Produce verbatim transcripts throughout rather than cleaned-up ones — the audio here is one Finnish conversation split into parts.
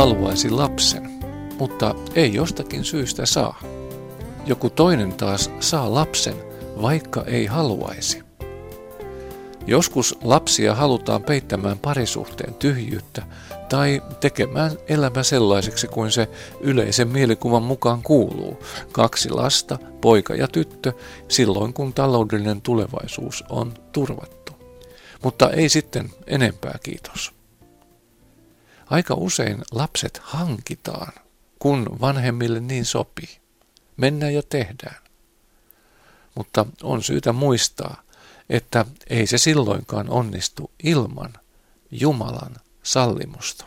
haluaisi lapsen, mutta ei jostakin syystä saa. Joku toinen taas saa lapsen, vaikka ei haluaisi. Joskus lapsia halutaan peittämään parisuhteen tyhjyyttä tai tekemään elämä sellaiseksi kuin se yleisen mielikuvan mukaan kuuluu. Kaksi lasta, poika ja tyttö, silloin kun taloudellinen tulevaisuus on turvattu. Mutta ei sitten enempää, kiitos. Aika usein lapset hankitaan, kun vanhemmille niin sopii. Mennään ja tehdään. Mutta on syytä muistaa, että ei se silloinkaan onnistu ilman Jumalan sallimusta.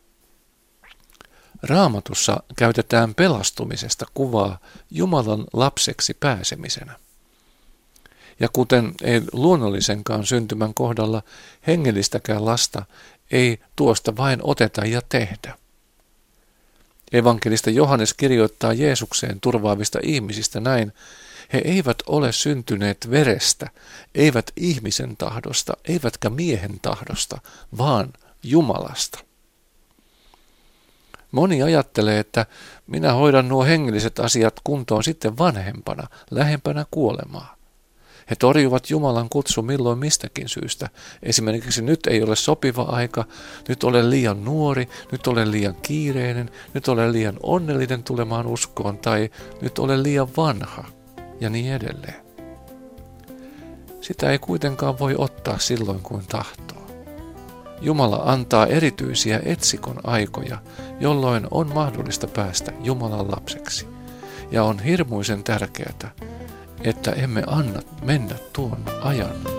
Raamatussa käytetään pelastumisesta kuvaa Jumalan lapseksi pääsemisenä. Ja kuten ei luonnollisenkaan syntymän kohdalla, hengellistäkään lasta ei tuosta vain oteta ja tehdä. Evankelista Johannes kirjoittaa Jeesukseen turvaavista ihmisistä näin: he eivät ole syntyneet verestä, eivät ihmisen tahdosta, eivätkä miehen tahdosta, vaan Jumalasta. Moni ajattelee, että minä hoidan nuo hengelliset asiat kuntoon sitten vanhempana, lähempänä kuolemaa. He torjuvat Jumalan kutsu milloin mistäkin syystä. Esimerkiksi nyt ei ole sopiva aika, nyt olen liian nuori, nyt olen liian kiireinen, nyt olen liian onnellinen tulemaan uskoon tai nyt olen liian vanha ja niin edelleen. Sitä ei kuitenkaan voi ottaa silloin kuin tahtoo. Jumala antaa erityisiä etsikon aikoja, jolloin on mahdollista päästä Jumalan lapseksi. Ja on hirmuisen tärkeää, että emme anna mennä tuon ajan